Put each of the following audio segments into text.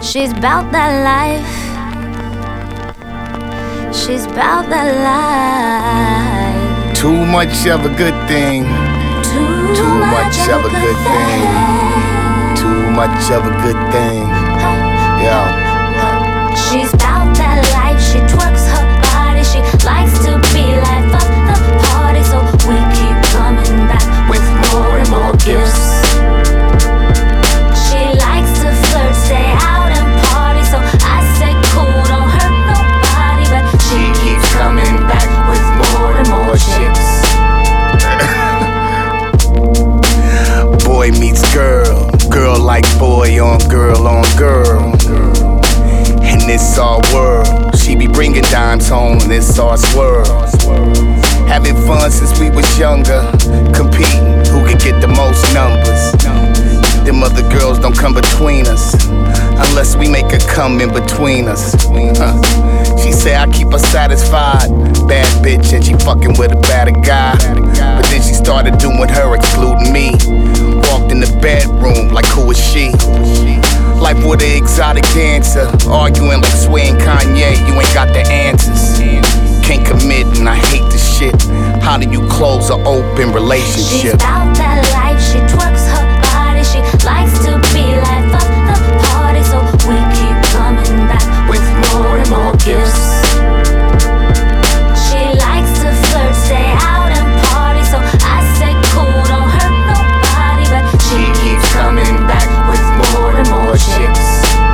She's bout that life. She's bout that life. Too much of a good thing. Too much of a good thing. Too much of a good thing. Yeah. She's bout that life. She twerks her body. She likes to be life of the party. So we keep coming back with more and more gifts. She likes to flirt, stay out and party. So I say cool, don't hurt nobody. But she keeps coming back with more and more chicks. Boy meets girl. Girl like boy on girl on girl. In this our world, she be bringing dimes home in this our swirl. Having fun since we was younger, competing who can get the most numbers. Them other girls don't come between us, unless we make her come in between us. She say I keep her satisfied, bad bitch, and she fucking with a better guy. But then she started doing her, excluding me. Walked in the bedroom like who is she? Life with an exotic dancer, arguing like Sway and Kanye, you ain't got the answers. Can't commit and I hate the shit. How do you close an open relationship? She's bout that life, she twerks her body. She likes to be life of the party. So we keep coming back with more and more gifts. She likes to flirt, stay out and party. So I say cool, don't hurt nobody. But she keeps coming back with more and more chicks.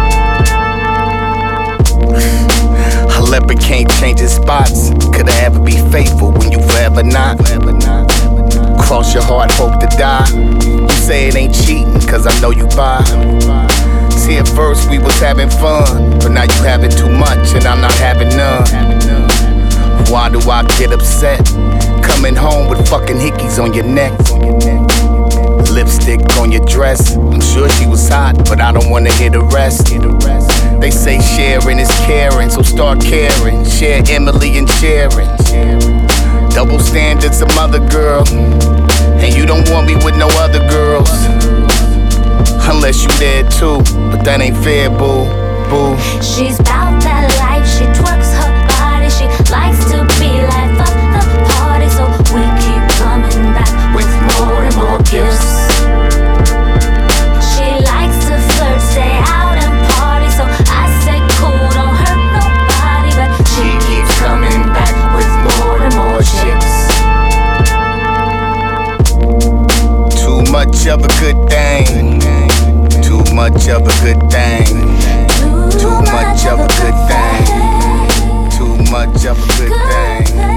A leopard can't change his spots. Could I ever be faithful when you forever not? Cross your heart, hope to die. You say it ain't cheating, cause I know you buy. See, at first we was having fun, but now you having too much and I'm not having none. Why do I get upset? Coming home with fucking hickeys on your neck. Lipstick on your dress. I'm sure she was hot, but I don't wanna hear the rest. They say sharing is caring, so start caring. Share Emily and Sharon. Double standards, a mother girl, and you don't want me with no other girls. Unless you there too, but that ain't fair, boo, boo. She's bout that life, she twerks her body. She likes to be life of the party. So we keep coming back with more and more gifts. She likes to flirt, stay out and party. So I say cool, don't hurt nobody. But she keeps coming back with more and more chicks. Too much of a good thing. Too much of a good thing. Too much of a good thing. Too much of a good thing.